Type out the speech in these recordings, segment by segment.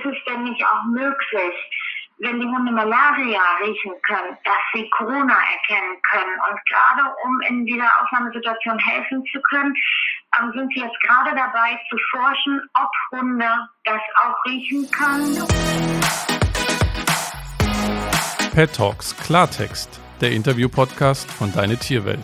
ist es denn nicht auch möglich, wenn die Hunde Malaria riechen können, dass sie Corona erkennen können? Und gerade um in dieser Ausnahmesituation helfen zu können, sind wir jetzt gerade dabei zu forschen, ob Hunde das auch riechen können. Pet Talks Klartext, der Interview-Podcast von Deine Tierwelt.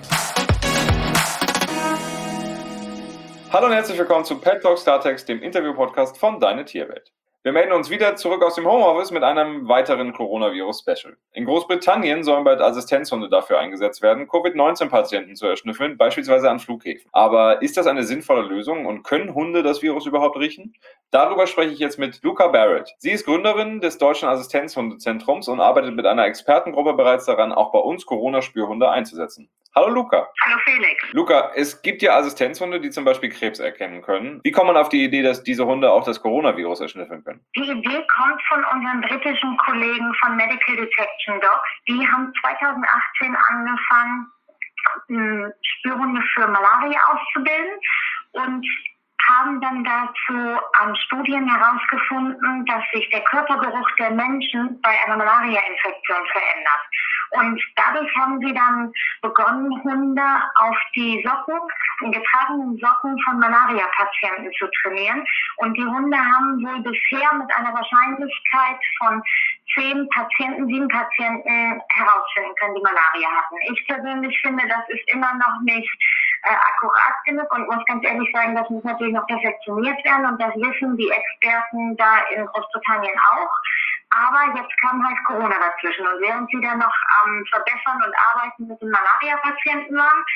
Hallo und herzlich willkommen zu Pet Talks Klartext, dem Interview-Podcast von Deine Tierwelt. Wir melden uns wieder zurück aus dem Homeoffice mit einem weiteren Coronavirus-Special. In Großbritannien sollen bald Assistenzhunde dafür eingesetzt werden, Covid-19-Patienten zu erschnüffeln, beispielsweise an Flughäfen. Aber ist das eine sinnvolle Lösung und können Hunde das Virus überhaupt riechen? Darüber spreche ich jetzt mit Luca Barrett. Sie ist Gründerin des Deutschen Assistenzhundezentrums und arbeitet mit einer Expertengruppe bereits daran, auch bei uns Corona-Spürhunde einzusetzen. Hallo Luca. Hallo Felix. Luca, es gibt ja Assistenzhunde, die zum Beispiel Krebs erkennen können. Wie kommt man auf die Idee, dass diese Hunde auch das Coronavirus erschnüffeln können? Die Idee kommt von unseren britischen Kollegen von Medical Detection Dogs. Die haben 2018 angefangen, Spürhunde für Malaria auszubilden und haben dann dazu an Studien herausgefunden, dass sich der Körpergeruch der Menschen bei einer Malaria-Infektion verändert. Und dadurch haben sie dann begonnen, Hunde auf die getragenen Socken von Malaria-Patienten zu trainieren. Und die Hunde haben wohl bisher mit einer Wahrscheinlichkeit von 7 Patienten herausfinden können, die Malaria hatten. Ich persönlich finde, das ist immer noch nicht akkurat genug und muss ganz ehrlich sagen, das muss natürlich noch perfektioniert werden und das wissen die Experten da in Großbritannien auch. Aber jetzt kam halt Corona dazwischen und während sie dann noch am Verbessern und Arbeiten mit den Malaria-Patienten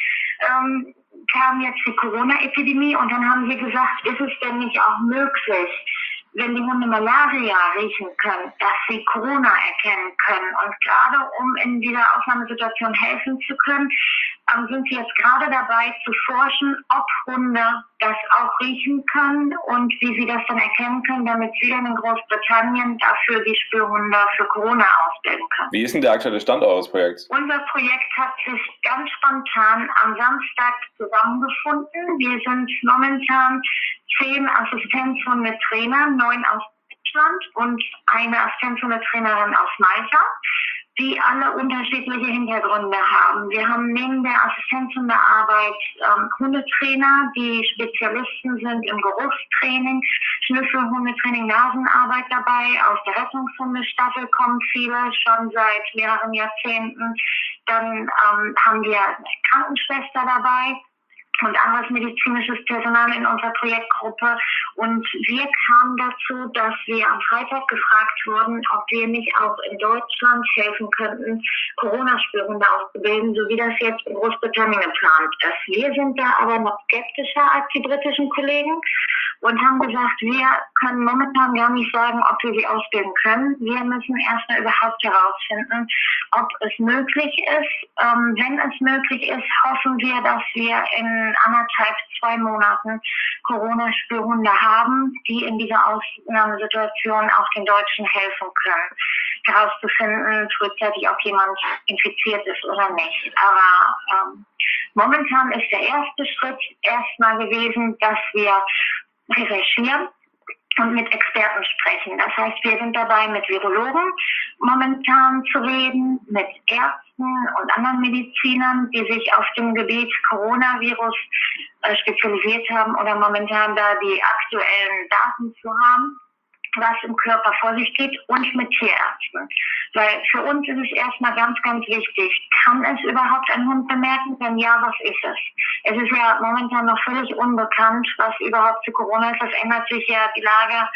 waren, kam jetzt die Corona-Epidemie und dann haben sie gesagt, ist es denn nicht auch möglich, wenn die Hunde Malaria riechen können, dass sie Corona erkennen können. Und gerade um in dieser Ausnahmesituation helfen zu können, sind wir jetzt gerade dabei zu forschen, ob Hunde das auch riechen können und wie sie das dann erkennen können, damit sie dann in Großbritannien dafür die Spürhunde für Corona ausbilden können. Wie ist denn der aktuelle Stand eures Projekts? Unser Projekt hat sich ganz spontan am Samstag zusammengefunden. Wir sind momentan 10 Assistenzhundetrainer, 9 aus Deutschland und eine Assistenzhundetrainerin aus Malta, die alle unterschiedliche Hintergründe haben. Wir haben neben der Assistenzhundearbeit Hundetrainer, die Spezialisten sind im Geruchstraining, Schnüffelhundetraining, Nasenarbeit dabei. Aus der Rettungshundestaffel kommen viele schon seit mehreren Jahrzehnten. Dann haben wir eine Krankenschwester dabei und anderes medizinisches Personal in unserer Projektgruppe. Und wir kamen dazu, dass wir am Freitag gefragt wurden, ob wir nicht auch in Deutschland helfen könnten, Corona-Spürhunde auszubilden, so wie das jetzt in Großbritannien geplant ist. Wir sind da aber noch skeptischer als die britischen Kollegen und haben gesagt, wir können momentan gar nicht sagen, ob wir sie ausbilden können. Wir müssen erstmal überhaupt herausfinden, ob es möglich ist. Wenn es möglich ist, hoffen wir, dass wir in 1,5-2 Monaten Corona-Spürhunde haben, die in dieser Ausnahmesituation auch den Deutschen helfen können, herauszufinden frühzeitig, ob jemand infiziert ist oder nicht. Aber momentan ist der erste Schritt erstmal gewesen, dass wir recherchieren und mit Experten sprechen. Das heißt, wir sind dabei, mit Virologen momentan zu reden, mit Ärzten und anderen Medizinern, die sich auf dem Gebiet Coronavirus spezialisiert haben oder momentan da die aktuellen Daten zu haben, was im Körper vor sich geht, und mit Tierärzten. Weil für uns ist es erstmal ganz, ganz wichtig, kann es überhaupt ein Hund bemerken? Wenn ja, was ist es? Es ist ja momentan noch völlig unbekannt, was überhaupt zu Corona ist. Das ändert sich ja, die Lage,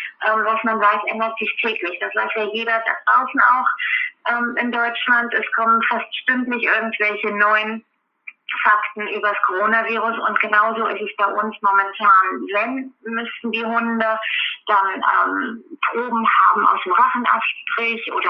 was man weiß, ändert sich täglich. Das weiß ja jeder da draußen auch in Deutschland. Es kommen fast stündlich irgendwelche neuen Fakten über das Coronavirus und genauso ist es bei uns momentan. Wenn, müssten die Hunde dann Proben haben aus dem Rachenabstrich oder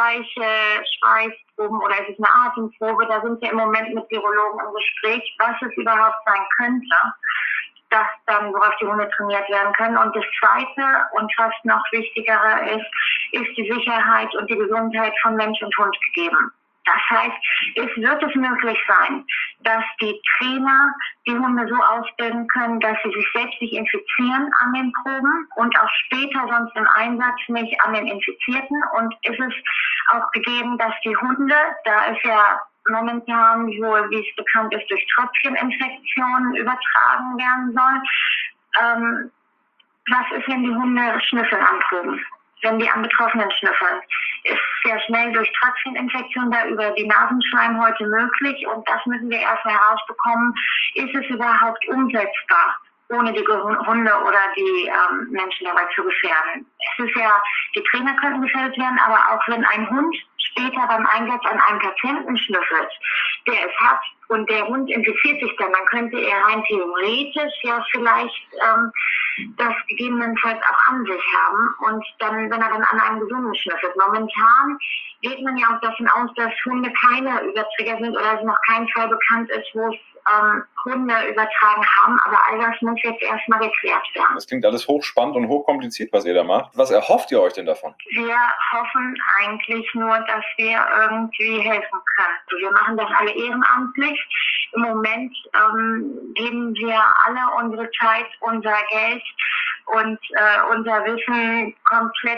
Schweißproben oder es ist eine Atemprobe. Da sind wir im Moment mit Virologen im Gespräch, was es überhaupt sein könnte, dass dann, worauf die Hunde trainiert werden können. Und das Zweite und fast noch wichtigere ist die Sicherheit und die Gesundheit von Mensch und Hund gegeben. Das heißt, es wird möglich sein, dass die Trainer die Hunde so ausbilden können, dass sie sich selbst nicht infizieren an den Proben und auch später sonst im Einsatz nicht an den Infizierten. Und ist es auch gegeben, dass die Hunde, da ist ja momentan wohl, wie es bekannt ist, durch Tröpfcheninfektionen übertragen werden soll. Was ist, wenn die Hunde schnüffeln an Proben? Wenn die an Betroffenen schnüffeln, ist sehr schnell durch Tröpfcheninfektion da über die Nasenschleimhäute möglich und das müssen wir erst herausbekommen. Ist es überhaupt umsetzbar, ohne die Hunde oder die Menschen dabei zu gefährden? Es ist ja, die Trainer könnten gefährdet werden, aber auch wenn ein Hund später beim Einsatz an einem Patienten schnüffelt, der es hat und der Hund infiziert sich dann könnte er rein theoretisch ja vielleicht das gegebenenfalls auch an sich haben und dann, wenn er dann an einem Gesunden schnüffelt. Momentan geht man ja auch davon aus, dass Hunde keine Überträger sind oder dass noch kein Fall bekannt ist, wo es Hunde übertragen haben, aber all das muss jetzt erstmal geklärt werden. Das klingt alles hochspannend und hochkompliziert, was ihr da macht. Was erhofft ihr euch denn davon? Wir hoffen eigentlich nur, dass wir irgendwie helfen können. Also wir machen das alle ehrenamtlich. Im Moment geben wir alle unsere Zeit, unser Geld und unser Wissen komplett,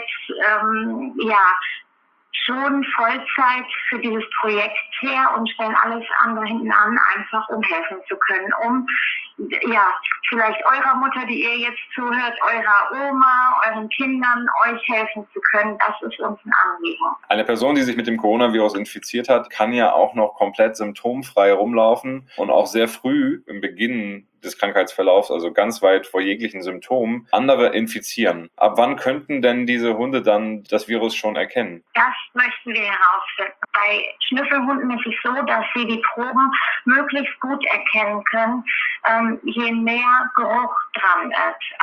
schon Vollzeit für dieses Projekt her und stellen alles andere hinten an, einfach um helfen zu können, um vielleicht eurer Mutter, die ihr jetzt zuhört, eurer Oma, euren Kindern, euch helfen zu können. Das ist uns ein Anliegen. Eine Person, die sich mit dem Coronavirus infiziert hat, kann ja auch noch komplett symptomfrei rumlaufen und auch sehr früh im Beginn des Krankheitsverlaufs, also ganz weit vor jeglichen Symptomen, andere infizieren. Ab wann könnten denn diese Hunde dann das Virus schon erkennen? Das möchten wir herausfinden. Bei Schnüffelhunden ist es so, dass sie die Proben möglichst gut erkennen können, je mehr Geruch dran ist.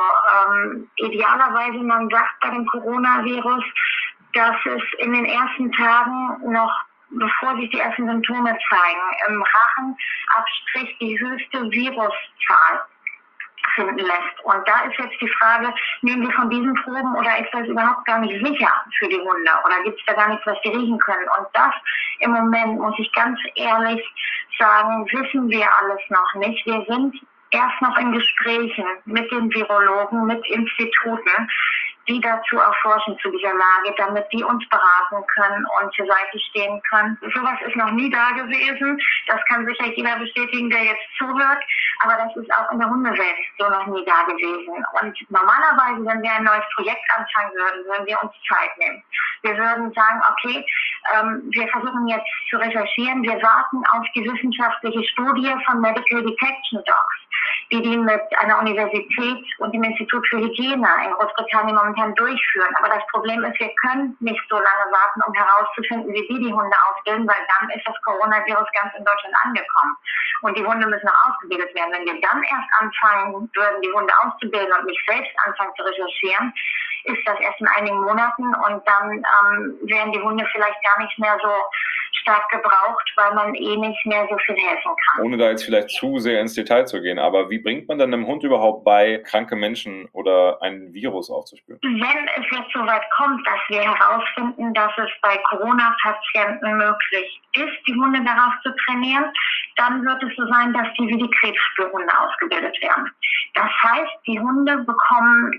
Also idealerweise, man sagt bei dem Coronavirus, dass es in den ersten Tagen noch, bevor sich die ersten Symptome zeigen, im Rachenabstrich die höchste Viruszahl finden lässt. Und da ist jetzt die Frage, nehmen wir von diesen Proben oder ist das überhaupt gar nicht sicher für die Hunde? Oder gibt es da gar nichts, was die riechen können? Und das im Moment, muss ich ganz ehrlich sagen, wissen wir alles noch nicht. Wir sind erst noch in Gesprächen mit den Virologen, mit Instituten, die dazu erforschen zu dieser Lage, damit die uns beraten können und zur Seite stehen können. Sowas ist noch nie da gewesen. Das kann sicher jeder bestätigen, der jetzt zuhört. Aber das ist auch in der Hundewelt so noch nie da gewesen. Und normalerweise, wenn wir ein neues Projekt anfangen würden wir uns Zeit nehmen. Wir würden sagen, okay, wir versuchen jetzt zu recherchieren. Wir warten auf die wissenschaftliche Studie von Medical Detection Dogs, die mit einer Universität und dem Institut für Hygiene in Großbritannien momentan durchführen. Aber das Problem ist, wir können nicht so lange warten, um herauszufinden, wie die Hunde ausbilden, weil dann ist das Coronavirus ganz in Deutschland angekommen. Und die Hunde müssen noch ausgebildet werden. Wenn wir dann erst anfangen würden, die Hunde auszubilden und nicht selbst anfangen zu recherchieren, ist das erst in einigen Monaten und dann werden die Hunde vielleicht gar nicht mehr so stark gebraucht, weil man nicht mehr so viel helfen kann. Ohne da jetzt vielleicht zu sehr ins Detail zu gehen, aber wie bringt man denn einem Hund überhaupt bei, kranke Menschen oder ein Virus aufzuspüren? Wenn es jetzt so weit kommt, dass wir herausfinden, dass es bei Corona-Patienten möglich ist, die Hunde darauf zu trainieren, dann wird es so sein, dass die wie die Krebsspürhunde ausgebildet werden. Das heißt, die Hunde bekommen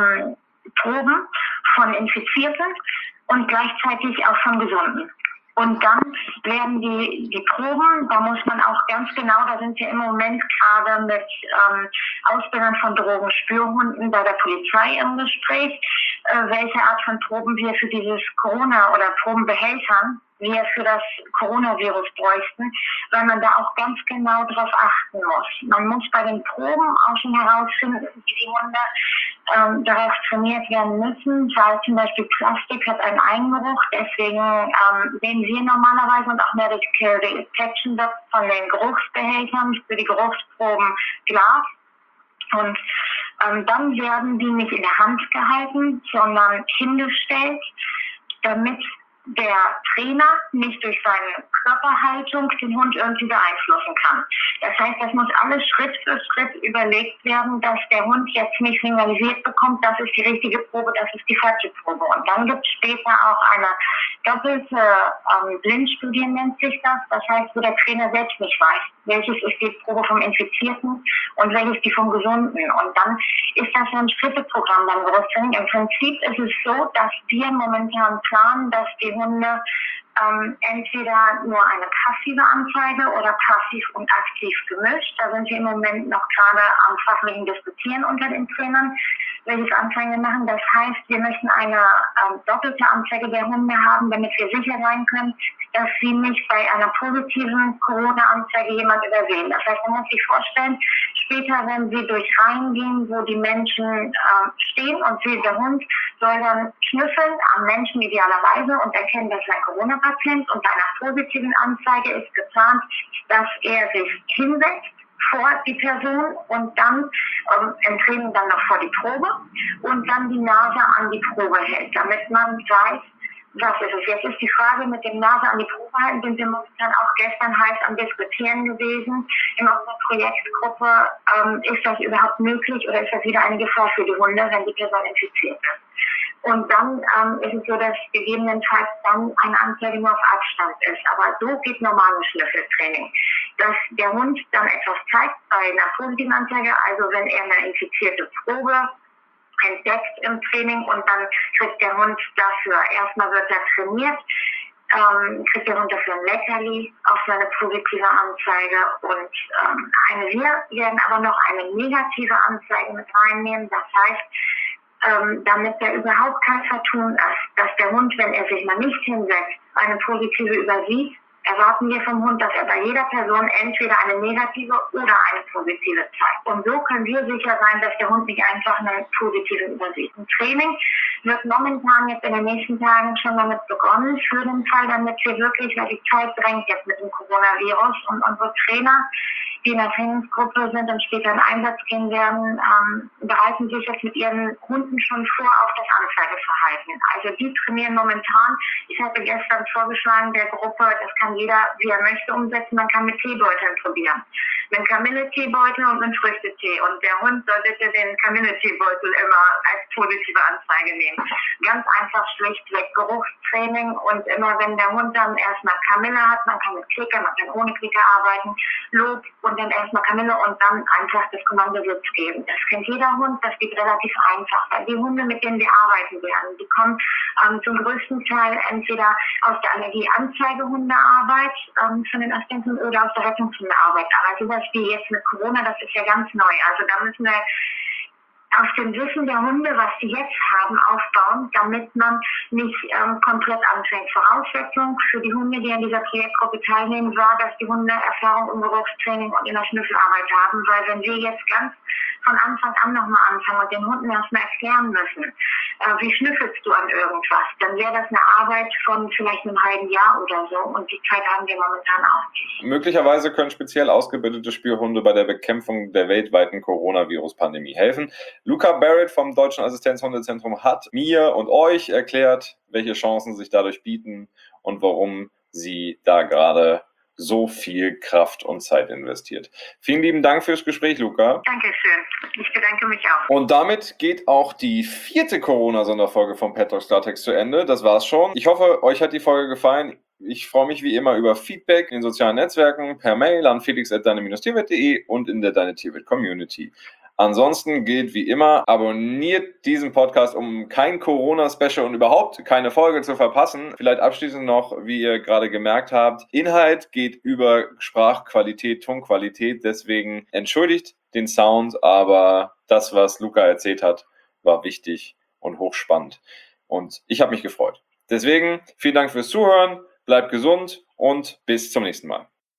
Proben von Infizierten und gleichzeitig auch von Gesunden. Und dann werden die Proben, da muss man auch ganz genau, da sind wir im Moment gerade mit Ausbildern von Drogenspürhunden bei der Polizei im Gespräch, welche Art von Proben wir für dieses Corona- oder Probenbehältern wir für das Coronavirus bräuchten, weil man da auch ganz genau darauf achten muss. Man muss bei den Proben auch schon herausfinden, wie die Hunde darauf trainiert werden müssen, weil zum Beispiel Plastik hat einen Eigengeruch, deswegen sehen wir normalerweise und auch Medical Detection Dogs von den Geruchsbehältern für die Geruchsproben Glas. Und dann werden die nicht in der Hand gehalten, sondern hingestellt, damit der Trainer nicht durch seine Körperhaltung den Hund irgendwie beeinflussen kann. Das heißt, das muss alles Schritt für Schritt überlegt werden, dass der Hund jetzt nicht signalisiert bekommt, das ist die richtige Probe, das ist die falsche Probe. Und dann gibt es später auch eine doppelte Blindstudien nennt sich das. Das heißt, wo der Trainer selbst nicht weiß, welches ist die Probe vom Infizierten und welches die vom Gesunden. Und dann ist das so ein Schritteprogramm dann über das Training. Im Prinzip ist es so, dass wir momentan planen, dass die Hunde entweder nur eine passive Anzeige oder passiv und aktiv gemischt. Da sind wir im Moment noch gerade am fachlichen Diskutieren unter den Trainern, welches Anzeigen wir machen. Das heißt, wir möchten eine doppelte Anzeige der Hunde haben, damit wir sicher sein können, dass sie nicht bei einer positiven Corona-Anzeige jemand übersehen. Das heißt, man muss sich vorstellen, später, wenn sie durch Reihen gehen, wo die Menschen stehen und der Hund soll dann schnüffeln am Menschen idealerweise und erkennen, dass er ein Corona-Patient und bei einer positiven Anzeige ist geplant, dass er sich hinsetzt vor die Person und dann im Training dann noch vor die Probe und dann die Nase an die Probe hält, damit man weiß, was ist es. Jetzt ist die Frage mit dem Nase an die Probe halten, sind wir momentan auch gestern heiß am Diskutieren gewesen in unserer Projektgruppe, ist das überhaupt möglich oder ist das wieder eine Gefahr für die Hunde, wenn die Person infiziert ist. Und dann ist es so, dass gegebenenfalls dann eine Anzeige nur auf Abstand ist. Aber so geht normales Schnüffeltraining. Dass der Hund dann etwas zeigt bei einer positiven Anzeige, also wenn er eine infizierte Probe entdeckt im Training und dann kriegt der Hund dafür, erstmal wird er trainiert, kriegt der Hund dafür ein Leckerli auf seine positive Anzeige und wir werden aber noch eine negative Anzeige mit reinnehmen. Das heißt, damit er überhaupt kein Vertun ist, dass der Hund, wenn er sich mal nicht hinsetzt, eine positive übersieht, erwarten wir vom Hund, dass er bei jeder Person entweder eine negative oder eine positive zeigt. Und so können wir sicher sein, dass der Hund nicht einfach eine positive übersieht. Im Training wird momentan jetzt in den nächsten Tagen schon damit begonnen, für den Fall, damit wir wirklich, weil die Zeit drängt jetzt mit dem Coronavirus und unsere Trainer, die in der Trainingsgruppe sind und später in Einsatz gehen werden, bereiten sich jetzt mit ihren Hunden schon vor auf das Anzeigeverhalten. Also die trainieren momentan. Ich hatte gestern vorgeschlagen der Gruppe, das kann jeder, wie er möchte, umsetzen. Man kann mit Teebeuteln probieren. Mit Kamille-Teebeutel und mit Früchtetee. Und der Hund soll bitte den Kamille-Teebeutel immer als positive Anzeige nehmen. Ganz einfach schlichtweg Geruchstraining und immer wenn der Hund dann erstmal Kamille hat, man kann mit Klicker, man kann ohne Klicker arbeiten, Lob und dann erstmal Kamille und dann einfach das Kommando Sitz geben. Das kennt jeder Hund, das geht relativ einfach, weil die Hunde, mit denen wir arbeiten werden, die kommen zum größten Teil entweder aus der Allergieanzeigehundearbeit von den Assistenten oder aus der Rettungshundearbeit. Aber sowas wie jetzt mit Corona, das ist ja ganz neu. Also da müssen wir auf dem Wissen der Hunde, was sie jetzt haben, aufbauen, damit man nicht komplett anfängt. Voraussetzung für die Hunde, die an dieser Projektgruppe teilnehmen, war, dass die Hunde Erfahrung im Geruchstraining und in der Schnüffelarbeit haben, weil wenn wir jetzt ganz von Anfang an nochmal anfangen und den Hunden erstmal erklären müssen, wie schnüffelst du an irgendwas, dann wäre das eine Arbeit von vielleicht einem halben Jahr oder so und die Zeit haben wir momentan auch nicht. Möglicherweise können speziell ausgebildete Spürhunde bei der Bekämpfung der weltweiten Coronavirus-Pandemie helfen. Luca Barrett vom Deutschen Assistenzhundezentrum hat mir und euch erklärt, welche Chancen sich dadurch bieten und warum sie da gerade so viel Kraft und Zeit investiert. Vielen lieben Dank fürs Gespräch, Luca. Dankeschön. Ich bedanke mich auch. Und damit geht auch die 4. Corona-Sonderfolge vom Pet Talk Klartext zu Ende. Das war's schon. Ich hoffe, euch hat die Folge gefallen. Ich freue mich wie immer über Feedback in den sozialen Netzwerken, per Mail an felix@deine-tierwelt.de und in der Deine Tierwelt Community. Ansonsten gilt wie immer, abonniert diesen Podcast, um kein Corona-Special und überhaupt keine Folge zu verpassen. Vielleicht abschließend noch, wie ihr gerade gemerkt habt, Inhalt geht über Sprachqualität, Tonqualität, deswegen entschuldigt den Sound, aber das, was Luca erzählt hat, war wichtig und hochspannend. Und ich habe mich gefreut. Deswegen vielen Dank fürs Zuhören, bleibt gesund und bis zum nächsten Mal.